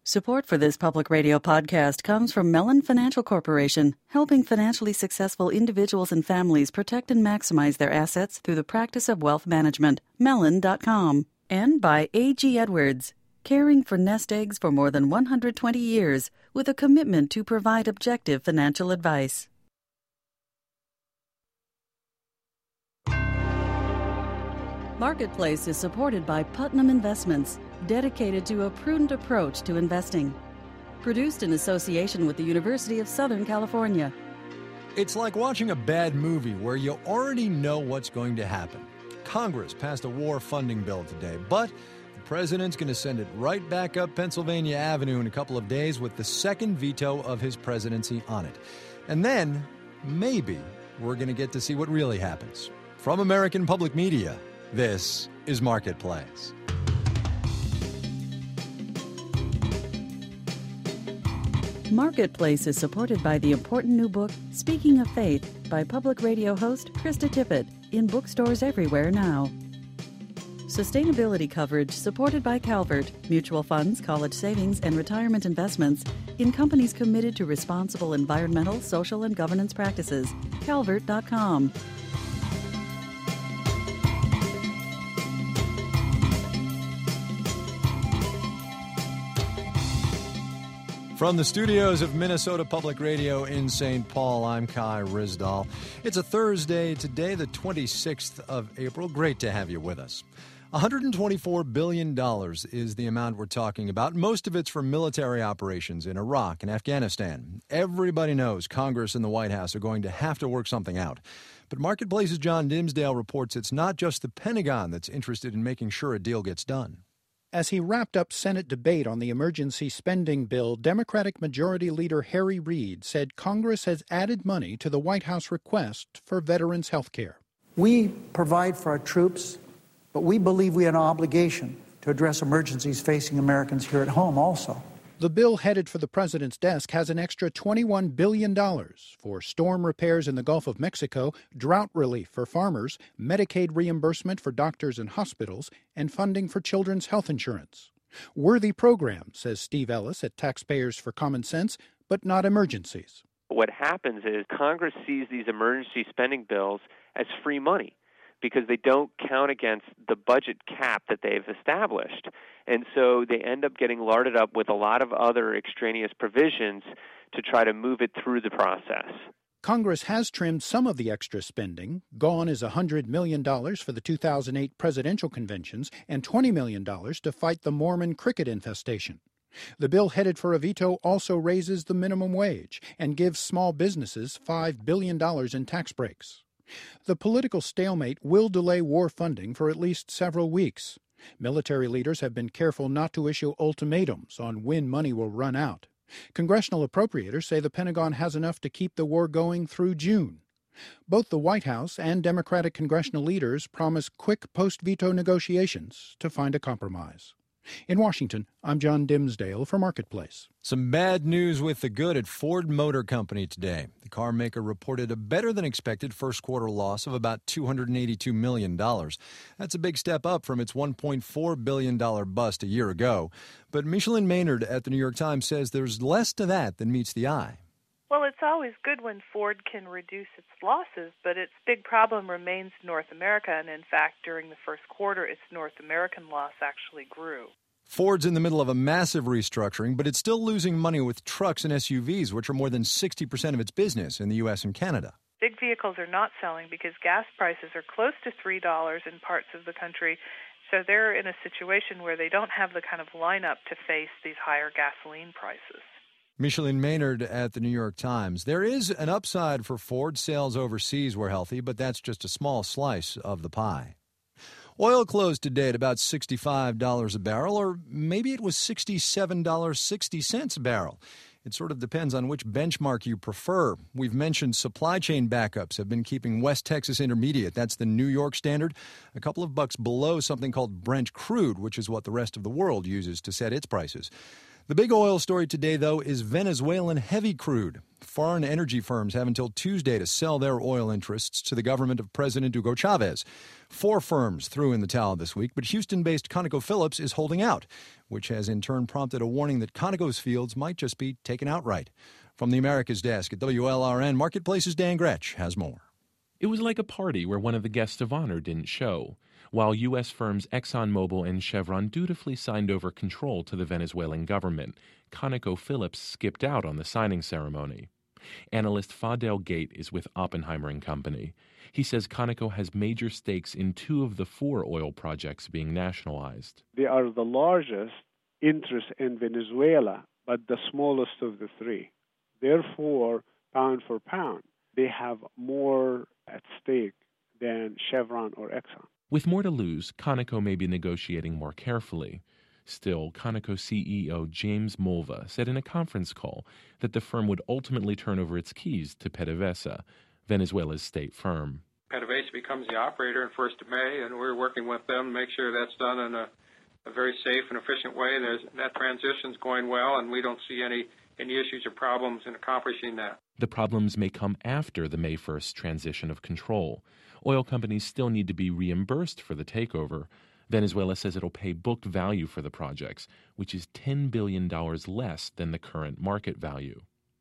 Support for this public radio podcast comes from Mellon Financial Corporation, helping financially successful individuals and families protect and maximize their assets through the practice of wealth management. Mellon.com. And by A.G. Edwards, caring for nest eggs for more than 120 years with a commitment to provide objective financial advice. Marketplace is supported by Putnam Investments, dedicated to a prudent approach to investing. Produced in association with the University of Southern California. It's like watching a bad movie where you already know what's going to happen. Congress passed a war funding bill today, but the president's going to send it right back up Pennsylvania Avenue in a couple of days with the second veto of his presidency on it. And then, maybe, we're going to get to see what really happens. From American Public Media, this is Marketplace. Marketplace is supported by the important new book, Speaking of Faith, by public radio host Krista Tippett, in bookstores everywhere now. Sustainability coverage supported by Calvert, mutual funds, college savings, and retirement investments in companies committed to responsible environmental, social, and governance practices. Calvert.com. From the studios of Minnesota Public Radio in St. Paul, I'm Kai Ryssdal. It's a Thursday today, the 26th of April. Great to have you with us. $124 billion is the amount we're talking about. Most of it's for military operations in Iraq and Afghanistan. Everybody knows Congress and the White House are going to have to work something out. But Marketplace's John Dimsdale reports it's not just the Pentagon that's interested in making sure a deal gets done. As he wrapped up Senate debate on the emergency spending bill, Democratic Majority Leader Harry Reid said Congress has added money to the White House request for veterans' health care. We provide for our troops, but we believe we have an obligation to address emergencies facing Americans here at home also. The bill headed for the president's desk has an extra $21 billion for storm repairs in the Gulf of Mexico, drought relief for farmers, Medicaid reimbursement for doctors and hospitals, and funding for children's health insurance. Worthy program, says Steve Ellis at Taxpayers for Common Sense, but not emergencies. What happens is Congress sees these emergency spending bills as free money, because they don't count against the budget cap that they've established. And so they end up getting larded up with a lot of other extraneous provisions to try to move it through the process. Congress has trimmed some of the extra spending. Gone is $100 million for the 2008 presidential conventions and $20 million to fight the Mormon cricket infestation. The bill headed for a veto also raises the minimum wage and gives small businesses $5 billion in tax breaks. The political stalemate will delay war funding for at least several weeks. Military leaders have been careful not to issue ultimatums on when money will run out. Congressional appropriators say the Pentagon has enough to keep the war going through June. Both the White House and Democratic congressional leaders promise quick post-veto negotiations to find a compromise. In Washington, I'm John Dimsdale for Marketplace. Some bad news with the good at Ford Motor Company today. The car maker reported a better-than-expected first-quarter loss of about $282 million. That's a big step up from its $1.4 billion bust a year ago. But Micheline Maynard at the New York Times says there's less to that than meets the eye. Well, it's always good when Ford can reduce its losses, but its big problem remains North America, and in fact, during the first quarter, its North American loss actually grew. Ford's in the middle of a massive restructuring, but it's still losing money with trucks and SUVs, which are more than 60% of its business in the U.S. and Canada. Big vehicles are not selling because gas prices are close to $3 in parts of the country, so they're in a situation where they don't have the kind of lineup to face these higher gasoline prices. Micheline Maynard at the New York Times. There is an upside for Ford. Sales overseas were healthy, but that's just a small slice of the pie. Oil closed today at about $65 a barrel, or maybe it was $67.60 a barrel. It sort of depends on which benchmark you prefer. We've mentioned supply chain backups have been keeping West Texas Intermediate, that's the New York standard, a couple of bucks below something called Brent crude, which is what the rest of the world uses to set its prices. The big oil story today, though, is Venezuelan heavy crude. Foreign energy firms have until Tuesday to sell their oil interests to the government of President Hugo Chavez. 4 firms threw in the towel this week, but Houston-based ConocoPhillips is holding out, which has in turn prompted a warning that Conoco's fields might just be taken outright. From the Americas desk at WLRN, Marketplace's Dan Gretsch has more. It was like a party where one of the guests of honor didn't show. While U.S. firms ExxonMobil and Chevron dutifully signed over control to the Venezuelan government, ConocoPhillips skipped out on the signing ceremony. Analyst Fadel Gate is with Oppenheimer & Company. He says Conoco has major stakes in 2 of the 4 oil projects being nationalized. They are the largest interest in Venezuela, but the smallest of the 3. Therefore, pound for pound, they have more at stake than Chevron or Exxon. With more to lose, Conoco may be negotiating more carefully. Still, Conoco CEO James Mulva said in a conference call that the firm would ultimately turn over its keys to PDVSA, Venezuela's state firm. PDVSA becomes the operator on 1st of May, and we're working with them to make sure that's done in a very safe and efficient way. That transition's going well, and we don't see any issues or problems in accomplishing that. The problems may come after the May 1st transition of control. Oil companies still need to be reimbursed for the takeover. Venezuela says it'll pay book value for the projects, which is $10 billion less than the current market value.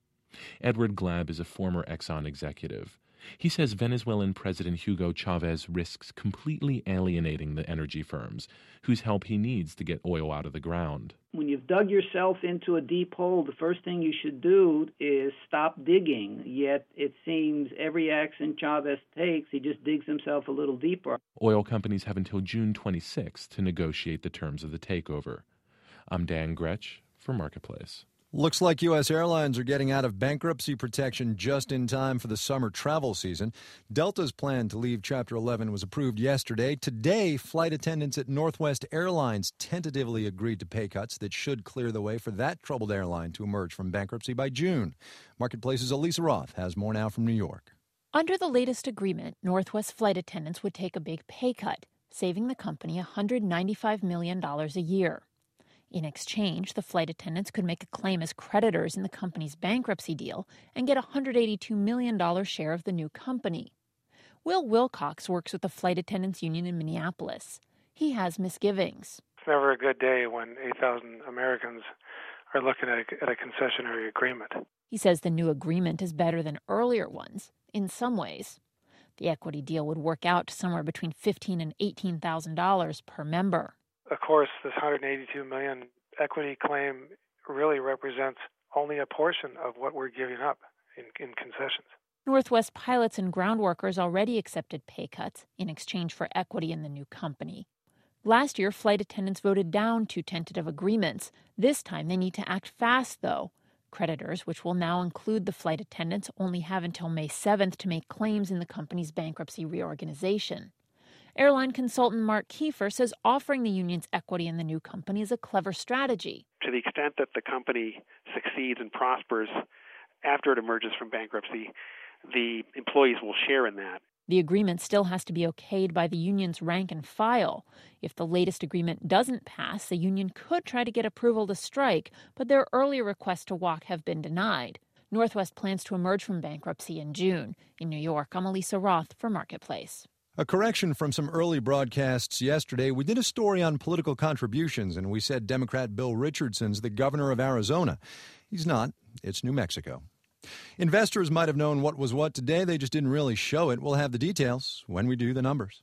Edward Glab is a former Exxon executive. He says Venezuelan President Hugo Chavez risks completely alienating the energy firms, whose help he needs to get oil out of the ground. When you've dug yourself into a deep hole, the first thing you should do is stop digging. Yet it seems every action Chavez takes, he just digs himself a little deeper. Oil companies have until June 26 to negotiate the terms of the takeover. I'm Dan Gretsch for Marketplace. Looks like U.S. airlines are getting out of bankruptcy protection just in time for the summer travel season. Delta's plan to leave Chapter 11 was approved yesterday. Today, flight attendants at Northwest Airlines tentatively agreed to pay cuts that should clear the way for that troubled airline to emerge from bankruptcy by June. Marketplace's Elisa Roth has more now from New York. Under the latest agreement, Northwest flight attendants would take a big pay cut, saving the company $195 million a year. In exchange, the flight attendants could make a claim as creditors in the company's bankruptcy deal and get a $182 million share of the new company. Will Wilcox works with the Flight Attendants Union in Minneapolis. He has misgivings. It's never a good day when 8,000 Americans are looking at a concessionary agreement. He says the new agreement is better than earlier ones, in some ways. The equity deal would work out to somewhere between $15,000 and $18,000 per member. Of course, this $182 million equity claim really represents only a portion of what we're giving up in concessions. Northwest pilots and ground workers already accepted pay cuts in exchange for equity in the new company. Last year, flight attendants voted down 2 tentative agreements. This time, they need to act fast, though. Creditors, which will now include the flight attendants, only have until May 7th to make claims in the company's bankruptcy reorganization. Airline consultant Mark Kiefer says offering the union's equity in the new company is a clever strategy. To the extent that the company succeeds and prospers after it emerges from bankruptcy, the employees will share in that. The agreement still has to be okayed by the union's rank and file. If the latest agreement doesn't pass, the union could try to get approval to strike, but their earlier requests to walk have been denied. Northwest plans to emerge from bankruptcy in June. In New York, I'm Elisa Roth for Marketplace. A correction from some early broadcasts yesterday. We did a story on political contributions, and we said Democrat Bill Richardson's the governor of Arizona. He's not. It's New Mexico. Investors might have known what was what today. They just didn't really show it. We'll have the details when we do the numbers.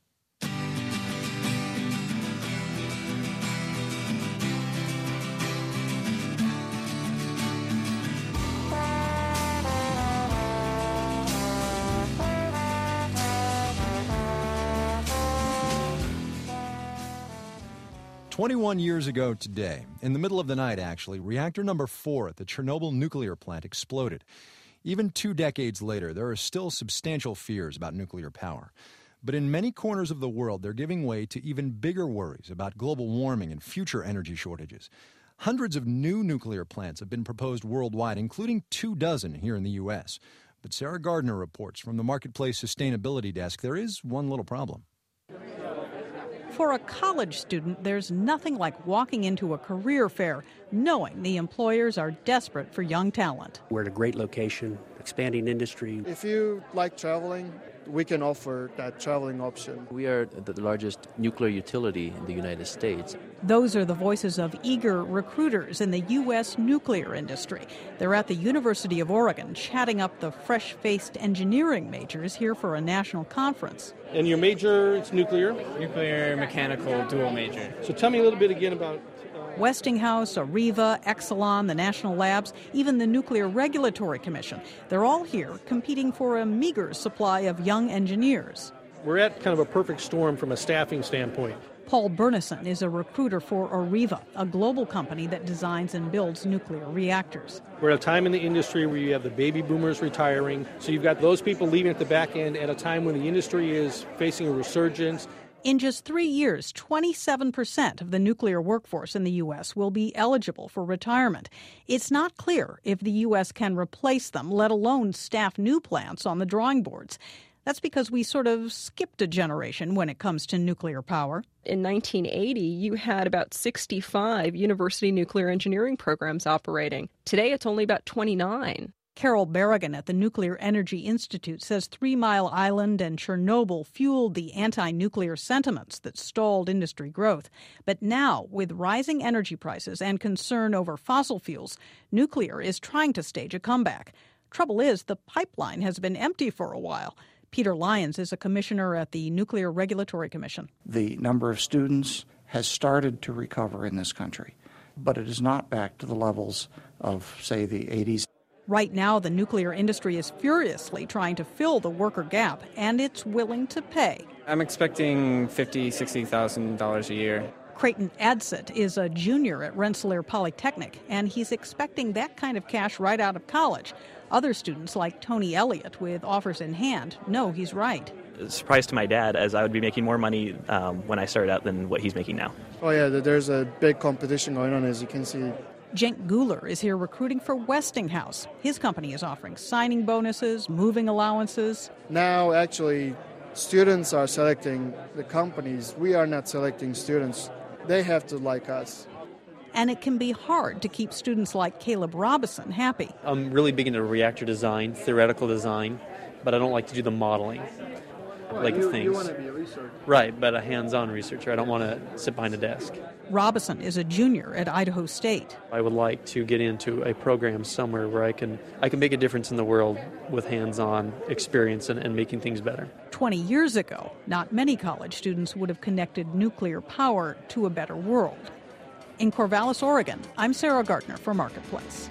"21 years ago today, in the middle of the night actually, reactor number 4 at the Chernobyl nuclear plant exploded. Even 2 decades later, there are still substantial fears about nuclear power. But in many corners of the world, they're giving way to even bigger worries about global warming and future energy shortages. Hundreds of new nuclear plants have been proposed worldwide, including 24 here in the U.S. But Sarah Gardner reports from the Marketplace Sustainability Desk there is one little problem. For a college student, there's nothing like walking into a career fair, knowing the employers are desperate for young talent. We're at a great location, expanding industry. If you like traveling, we can offer that traveling option. We are the largest nuclear utility in the United States. Those are the voices of eager recruiters in the U.S. nuclear industry. They're at the University of Oregon, chatting up the fresh-faced engineering majors here for a national conference. And your major is nuclear? Nuclear mechanical dual major. So tell me a little bit again about... Westinghouse, Areva, Exelon, the national labs, even the Nuclear Regulatory Commission. They're all here competing for a meager supply of young engineers. We're at kind of a perfect storm from a staffing standpoint. Paul Bernison is a recruiter for Areva, a global company that designs and builds nuclear reactors. We're at a time in the industry where you have the baby boomers retiring, so you've got those people leaving at the back end at a time when the industry is facing a resurgence. In just 3 years, 27% of the nuclear workforce in the U.S. will be eligible for retirement. It's not clear if the U.S. can replace them, let alone staff new plants on the drawing boards. That's because we sort of skipped a generation when it comes to nuclear power. In 1980, you had about 65 university nuclear engineering programs operating. Today, it's only about 29. Carol Berrigan at the Nuclear Energy Institute says 3 Mile Island and Chernobyl fueled the anti-nuclear sentiments that stalled industry growth. But now, with rising energy prices and concern over fossil fuels, nuclear is trying to stage a comeback. Trouble is, the pipeline has been empty for a while. Peter Lyons is a commissioner at the Nuclear Regulatory Commission. The number of students has started to recover in this country, but it is not back to the levels of, say, the 80s. Right now, the nuclear industry is furiously trying to fill the worker gap, and it's willing to pay. I'm expecting $50,000, $60,000 a year. Creighton Adsit is a junior at Rensselaer Polytechnic, and he's expecting that kind of cash right out of college. Other students, like Tony Elliott, with offers in hand, know he's right. Surprise to my dad, as I would be making more money when I started out than what he's making now. Oh yeah, there's a big competition going on, as you can see. Cenk Guler is here recruiting for Westinghouse. His company is offering signing bonuses, moving allowances. Now, actually, students are selecting the companies. We are not selecting students. They have to like us. And it can be hard to keep students like Caleb Robison happy. I'm really big into reactor design, theoretical design, but I don't like to do the modeling. You want to be a researcher. Right, but a hands-on researcher. I don't want to sit behind a desk. Robison is a junior at Idaho State. I would like to get into a program somewhere where I can make a difference in the world with hands-on experience and making things better. 20 years ago, not many college students would have connected nuclear power to a better world. In Corvallis, Oregon, I'm Sarah Gardner for Marketplace.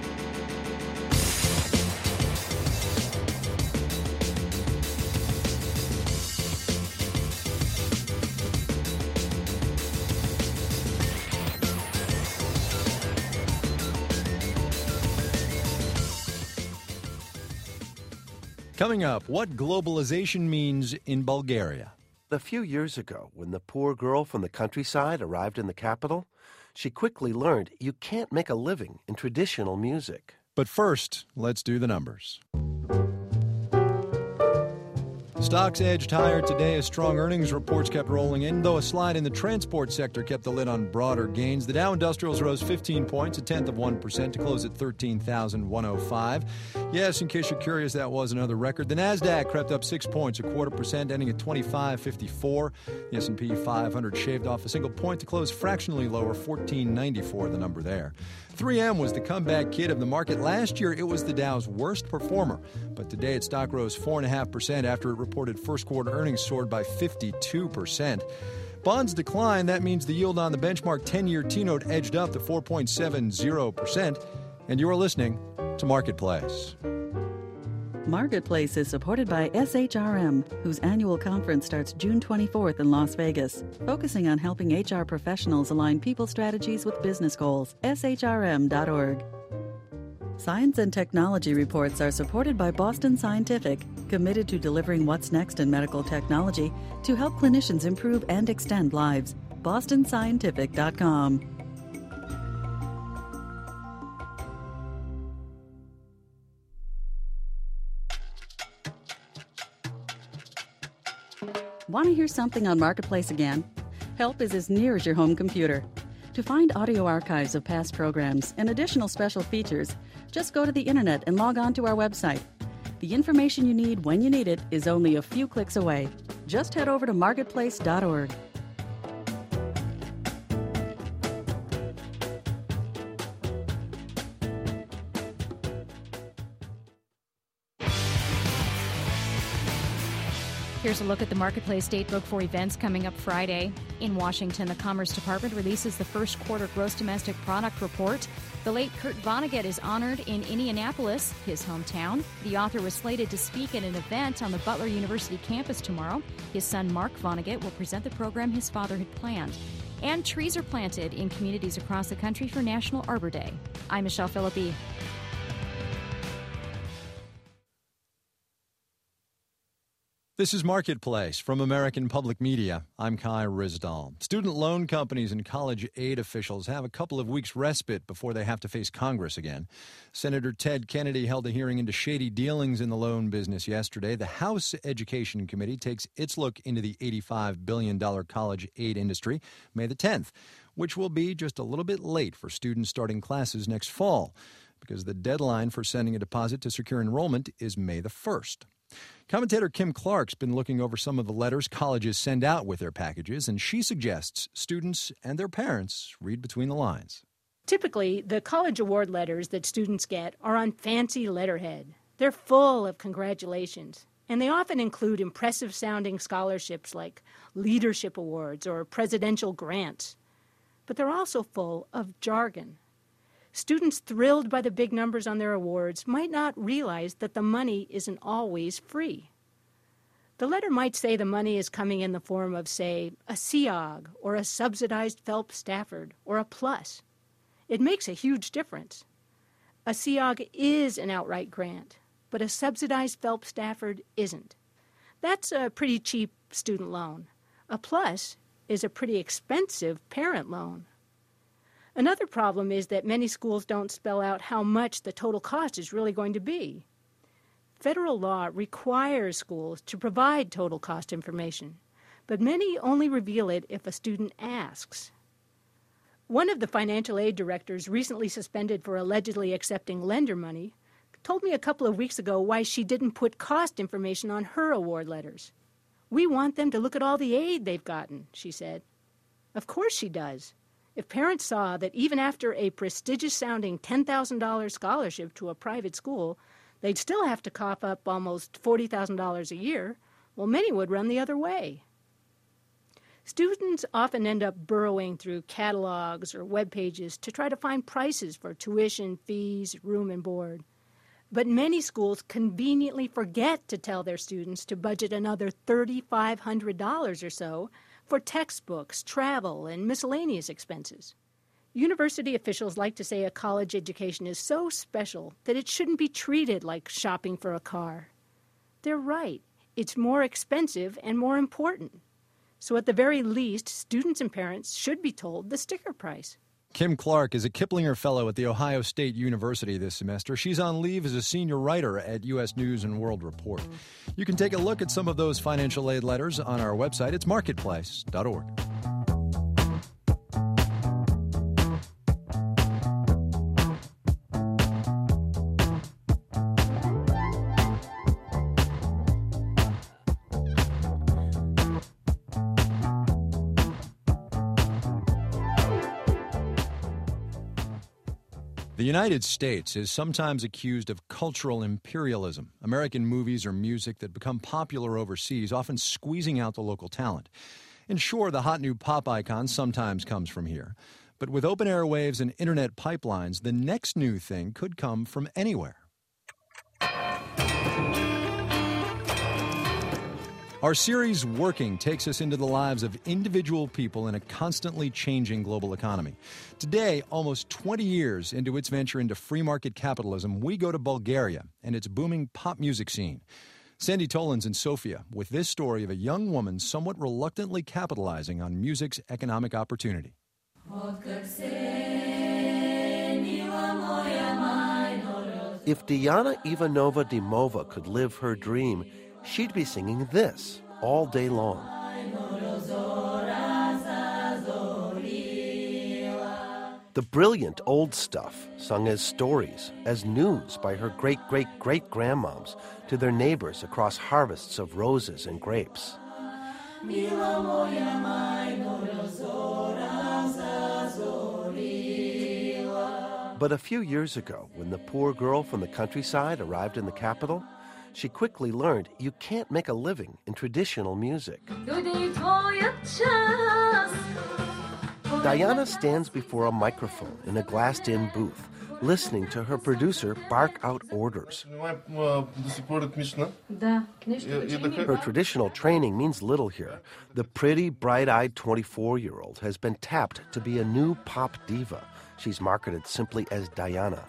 Coming up, what globalization means in Bulgaria. A few years ago, when the poor girl from the countryside arrived in the capital, she quickly learned you can't make a living in traditional music. But first, let's do the numbers. Stocks edged higher today as strong earnings reports kept rolling in, though a slide in the transport sector kept the lid on broader gains. The Dow Industrials rose 15 points, 0.1%, to close at 13,105. Yes, in case you're curious, that was another record. The Nasdaq crept up 6 points, 0.25%, ending at 2554. The S&P 500 shaved off a single point to close fractionally lower, 1494, the number there. 3M was the comeback kid of the market. Last year, it was the Dow's worst performer, but today its stock rose 4.5% after it reported first quarter earnings soared by 52%. Bonds declined. That means the yield on the benchmark 10-year T-note edged up to 4.70%. And you're listening to Marketplace. Marketplace is supported by SHRM, whose annual conference starts June 24th in Las Vegas, focusing on helping HR professionals align people strategies with business goals. SHRM.org. Science and technology reports are supported by Boston Scientific, committed to delivering what's next in medical technology to help clinicians improve and extend lives. BostonScientific.com. Want to hear something on Marketplace again? Help is as near as your home computer. To find audio archives of past programs and additional special features, just go to the internet and log on to our website. The information you need when you need it is only a few clicks away. Just head over to marketplace.org. Here's a look at the Marketplace Datebook for events coming up Friday. In Washington, the Commerce Department releases the first quarter gross domestic product report. The late Kurt Vonnegut is honored in Indianapolis, his hometown. The author was slated to speak at an event on the Butler University campus tomorrow. His son, Mark Vonnegut, will present the program his father had planned. And trees are planted in communities across the country for National Arbor Day. I'm Michelle Philippi. This is Marketplace from American Public Media. I'm Kai Rizdal. Student loan companies and college aid officials have a couple of weeks' respite before they have to face Congress again. Senator Ted Kennedy held a hearing into shady dealings in the loan business yesterday. The House Education Committee takes its look into the $85 billion college aid industry May the 10th, which will be just a little bit late for students starting classes next fall, because the deadline for sending a deposit to secure enrollment is May the 1st. Commentator Kim Clark's been looking over some of the letters colleges send out with their packages, and she suggests students and their parents read between the lines. Typically, the college award letters that students get are on fancy letterhead. They're full of congratulations, and they often include impressive-sounding scholarships like leadership awards or presidential grants. But they're also full of jargon. Students thrilled by the big numbers on their awards might not realize that the money isn't always free. The letter might say the money is coming in the form of, say, a SEOG or a subsidized Phelps Stafford or a PLUS. It makes a huge difference. A SEOG is an outright grant, but a subsidized Phelps Stafford isn't. That's a pretty cheap student loan. A PLUS is a pretty expensive parent loan. Another problem is that many schools don't spell out how much the total cost is really going to be. Federal law requires schools to provide total cost information, but many only reveal it if a student asks. One of the financial aid directors recently suspended for allegedly accepting lender money told me a couple of weeks ago why she didn't put cost information on her award letters. "We want them to look at all the aid they've gotten," she said. Of course she does. If parents saw that even after a prestigious-sounding $10,000 scholarship to a private school, they'd still have to cough up almost $40,000 a year, well, many would run the other way. Students often end up burrowing through catalogs or web pages to try to find prices for tuition, fees, room and board. But many schools conveniently forget to tell their students to budget another $3,500 or so for textbooks, travel, and miscellaneous expenses. University officials like to say a college education is so special that it shouldn't be treated like shopping for a car. They're right. It's more expensive and more important. So at the very least, students and parents should be told the sticker price. Kim Clark is a Kiplinger Fellow at The Ohio State University this semester. She's on leave as a senior writer at U.S. News and World Report. You can take a look at some of those financial aid letters on our website. It's marketplace.org. The United States is sometimes accused of cultural imperialism. American movies or music that become popular overseas, often squeezing out the local talent. And sure, the hot new pop icon sometimes comes from here. But with open airwaves and internet pipelines, the next new thing could come from anywhere. Our series, Working, takes us into the lives of individual people in a constantly changing global economy. Today, almost 20 years into its venture into free market capitalism, we go to Bulgaria and its booming pop music scene. Sandy Tolan's in Sofia with this story of a young woman somewhat reluctantly capitalizing on music's economic opportunity. If Diana Ivanova Dimova could live her dream, she'd be singing this all day long. The brilliant old stuff sung as stories, as news by her great-great-great-grandmoms to their neighbors across harvests of roses and grapes. But a few years ago, when the poor girl from the countryside arrived in the capital, she quickly learned you can't make a living in traditional music. Diana stands before a microphone in a glassed-in booth, listening to her producer bark out orders. Her traditional training means little here. The pretty, bright-eyed 24-year-old has been tapped to be a new pop diva. She's marketed simply as Diana.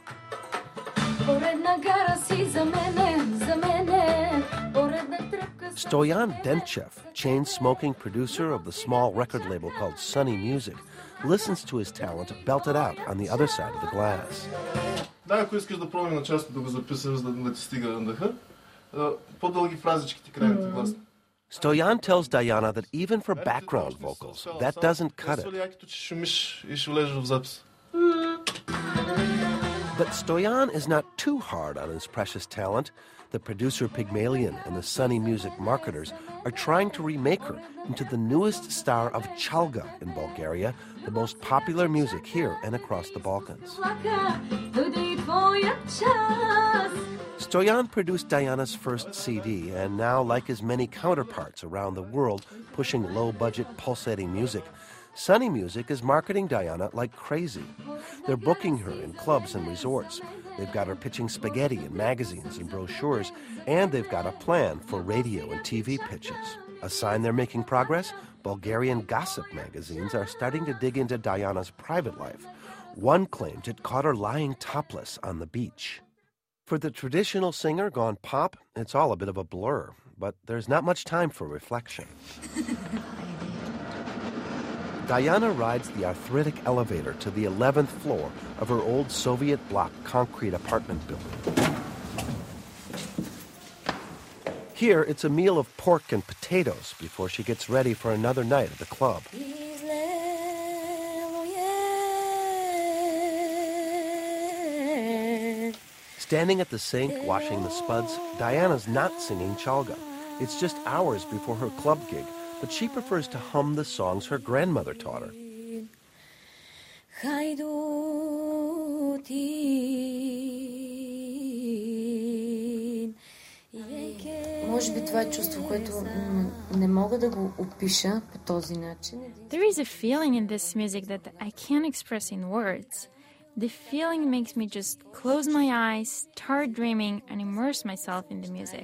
Stoyan Denchev, chain-smoking producer of the small record label called Sunny Music, listens to his talent belted out on the other side of the glass. Stoyan tells Diana that even for background vocals, that doesn't cut it. But Stoyan is not too hard on his precious talent. The producer Pygmalion and the Sunny Music marketers are trying to remake her into the newest star of Chalga in Bulgaria, the most popular music here and across the Balkans. Stoyan produced Diana's first CD, and now, like his many counterparts around the world pushing low-budget pulsating music, Sunny Music is marketing Diana like crazy. They're booking her in clubs and resorts. They've got her pitching spaghetti in magazines and brochures, and they've got a plan for radio and TV pitches. A sign they're making progress? Bulgarian gossip magazines are starting to dig into Diana's private life. One claimed it caught her lying topless on the beach. For the traditional singer gone pop, it's all a bit of a blur, but there's not much time for reflection. Diana rides the arthritic elevator to the 11th floor of her old Soviet bloc concrete apartment building. Here, it's a meal of pork and potatoes before she gets ready for another night at the club. Standing at the sink, washing the spuds, Diana's not singing Chalga. It's just hours before her club gig, but she prefers to hum the songs her grandmother taught her. There is a feeling in this music that I can't express in words. The feeling makes me just close my eyes, start dreaming, and immerse myself in the music.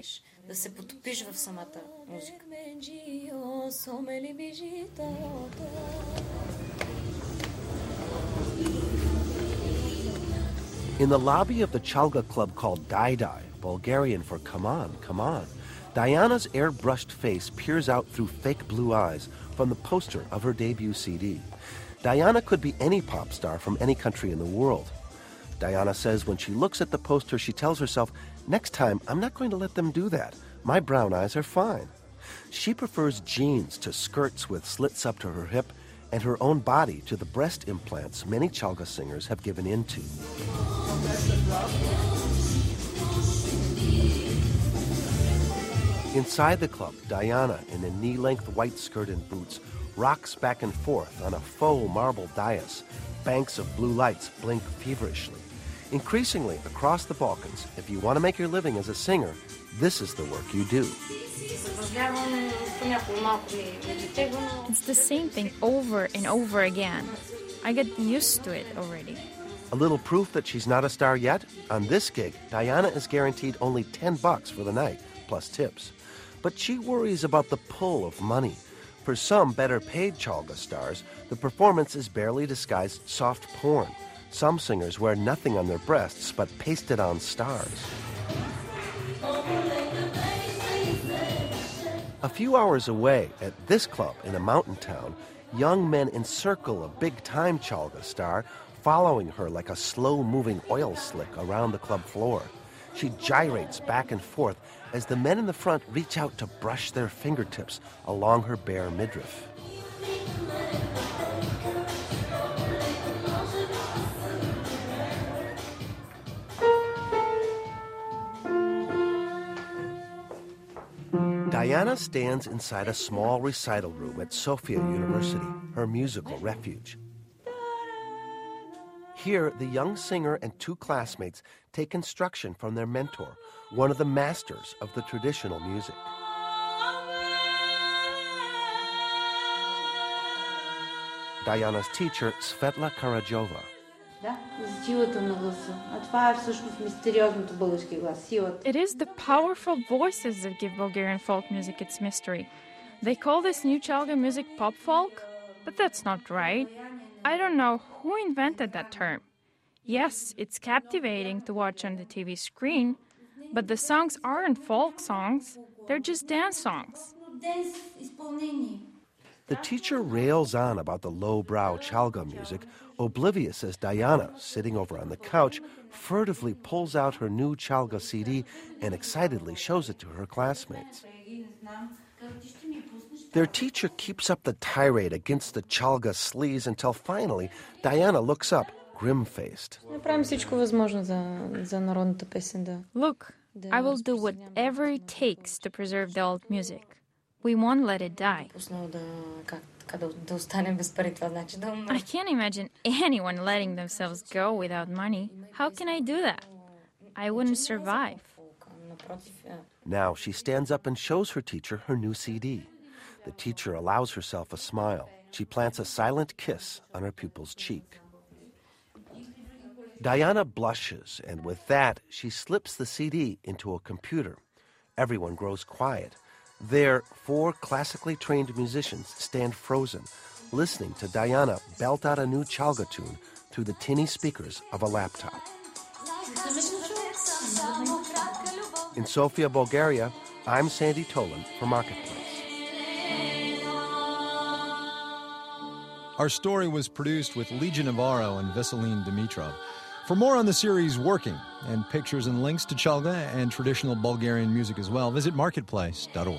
In the lobby of the Chalga club called Dai Dai, Bulgarian for come on, Diana's airbrushed face peers out through fake blue eyes from the poster of her debut CD. Diana could be any pop star from any country in the world. Diana says when she looks at the poster, she tells herself, next time, I'm not going to let them do that. My brown eyes are fine. She prefers jeans to skirts with slits up to her hip, and her own body to the breast implants many Chalga singers have given into. Inside the club, Diana, in a knee-length white skirt and boots, rocks back and forth on a faux marble dais. Banks of blue lights blink feverishly. Increasingly, across the Balkans, if you want to make your living as a singer, this is the work you do. It's the same thing over and over again. I get used to it already. A little proof that she's not a star yet? On this gig, Diana is guaranteed only $10 for the night, plus tips. But she worries about the pull of money. For some better-paid Chalga stars, the performance is barely disguised soft porn. Some singers wear nothing on their breasts but pasted-on stars. A few hours away, at this club in a mountain town, young men encircle a big-time Chalga star, following her like a slow-moving oil slick around the club floor. She gyrates back and forth as the men in the front reach out to brush their fingertips along her bare midriff. Diana stands inside a small recital room at Sofia University, her musical refuge. Here, the young singer and two classmates take instruction from their mentor, one of the masters of the traditional music. Diana's teacher, Svetla Karajova. It is the powerful voices that give Bulgarian folk music its mystery. They call this new Chalga music pop folk, but that's not right. I don't know who invented that term. Yes, it's captivating to watch on the TV screen, but the songs aren't folk songs, they're just dance songs. The teacher rails on about the lowbrow Chalga music, oblivious as Diana, sitting over on the couch, furtively pulls out her new Chalga CD and excitedly shows it to her classmates. Their teacher keeps up the tirade against the Chalga sleaze until finally Diana looks up, grim-faced. Look, I will do whatever it takes to preserve the old music. We won't let it die. I can't imagine anyone letting themselves go without money. How can I do that? I wouldn't survive. Now she stands up and shows her teacher her new CD. The teacher allows herself a smile. She plants a silent kiss on her pupil's cheek. Diana blushes, and with that, she slips the CD into a computer. Everyone grows quiet. There, four classically trained musicians stand frozen, listening to Diana belt out a new Chalga tune through the tinny speakers of a laptop. In Sofia, Bulgaria, I'm Sandy Tolan for Marketplace. Our story was produced with Lygia Navarro and Veseline Dimitrov. For more on the series Working, and pictures and links to Chalga and traditional Bulgarian music as well, visit marketplace.org.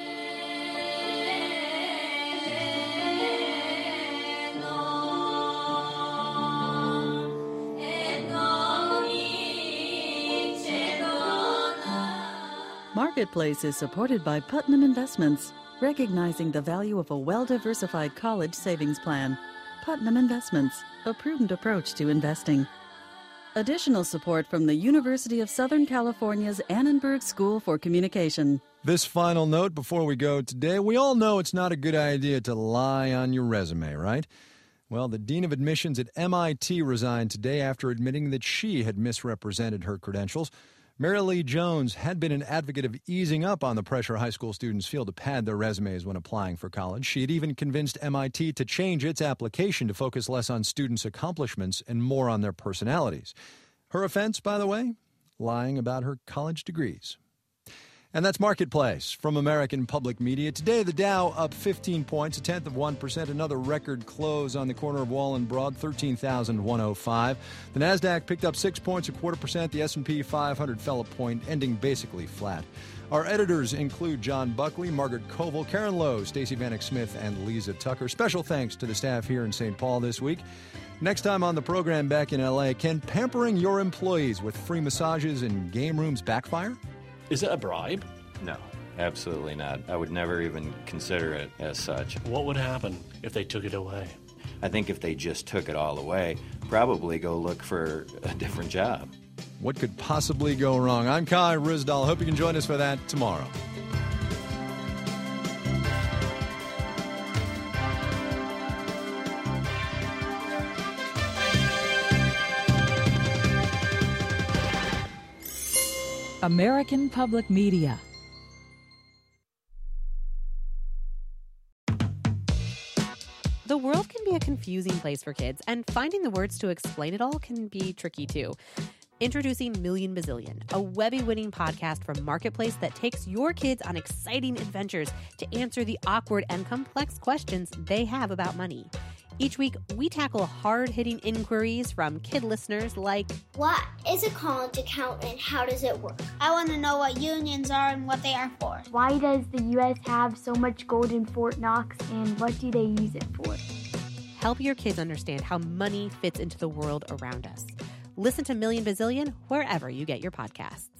Marketplace is supported by Putnam Investments, recognizing the value of a well-diversified college savings plan. Putnam Investments, a prudent approach to investing. Additional support from the University of Southern California's Annenberg School for Communication. This final note before we go today, we all know it's not a good idea to lie on your resume, right? Well, the Dean of Admissions at MIT resigned today after admitting that she had misrepresented her credentials. Mary Lee Jones had been an advocate of easing up on the pressure high school students feel to pad their resumes when applying for college. She had even convinced MIT to change its application to focus less on students' accomplishments and more on their personalities. Her offense, by the way, lying about her college degrees. And that's Marketplace from American Public Media. Today, the Dow up 15 points, 0.1%, another record close on the corner of Wall and Broad, 13,105. The Nasdaq picked up 6 points, 0.25%. The S&P 500 fell a point, ending basically flat. Our editors include John Buckley, Margaret Koval, Karen Lowe, Stacey Vanek Smith, and Lisa Tucker. Special thanks to the staff here in St. Paul this week. Next time on the program back in L.A., can pampering your employees with free massages and game rooms backfire? Is it a bribe? No, absolutely not. I would never even consider it as such. What would happen if they took it away? I think if they just took it all away, probably go look for a different job. What could possibly go wrong? I'm Kai Ryssdal. Hope you can join us for that tomorrow. American Public Media. The world can be a confusing place for kids, and finding the words to explain it all can be tricky too. Introducing Million Bazillion, a Webby-winning podcast from Marketplace that takes your kids on exciting adventures to answer the awkward and complex questions they have about money. Each week, we tackle hard-hitting inquiries from kid listeners like, what is a college account and how does it work? I want to know what unions are and what they are for. Why does the U.S. have so much gold in Fort Knox and what do they use it for? Help your kids understand how money fits into the world around us. Listen to Million Bazillion wherever you get your podcasts.